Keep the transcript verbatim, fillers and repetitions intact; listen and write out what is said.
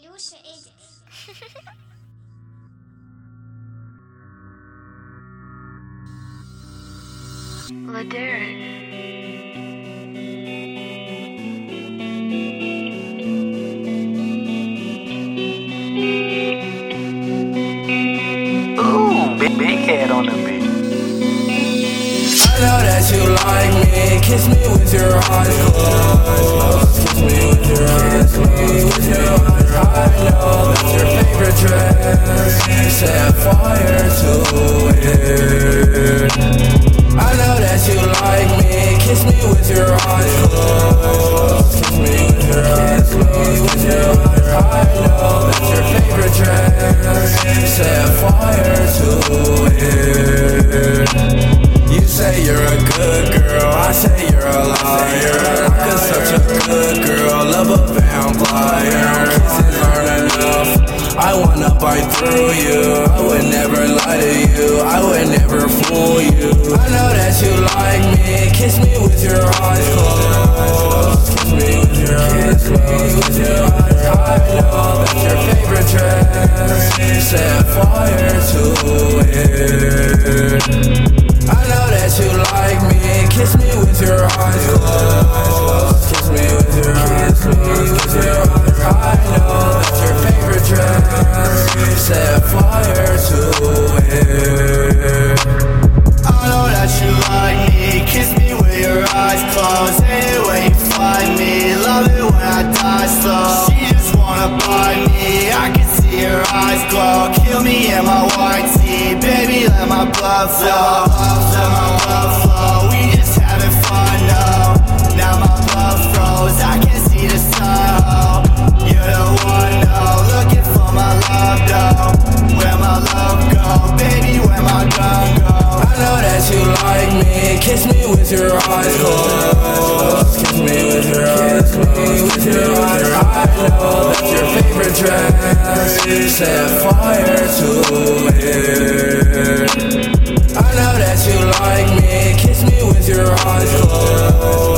Илюша Эдикс. Ooh, big, big head on the beat. I know that you like me, kiss me with your eyes closed. Kiss me with your eyes closed, with your eyes. I know that's your favorite dress. Set fire to it. I know that you like me, kiss me with your eyes closed. Kiss me with your eyes closed, with your eyes. I know that's your favorite dress. Set fire to it. You say you're a good girl, I say you're a liar. Cause such a good girl, love a vampire. Kisses aren't enough, I wanna bite through you. I would never lie to you, I would never fool you. I know that you like me, kiss me with your eyes closed. Kiss me with your eyes closed, with your eyes. I know that's your favorite dress. Set fire to it. I know that you like me, kiss me with your eyes closed. Kiss me with your eyes closed, with your eyes. I know that's your favorite dress. Set fire to it. I know that you like me, kiss me with your eyes closed. Anyway you find me, love it when I die slow. She just wanna bite me, I can see her eyes glow. Kill me in my white tee, baby let my blood flow. Let my blood flow, we just having fun now. Now my blood froze, I can see the sun, oh. You're the one, no, looking for my love though. Where my love go, baby where my gun go. I know that you like me, kiss me with your eyes closed. Kiss me with your eyes closed, with your eyes. I know that's your favorite dress. Set fire to it. I know that you like me, kiss me with your eyes closed.